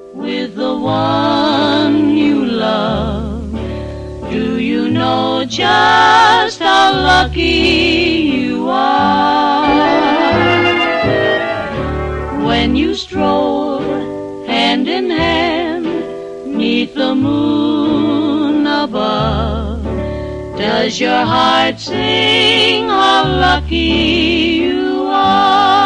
with the one you love. Do you know just how lucky you are when you stroll hand in hand 'neath the moon above? Does your heart sing how lucky you are?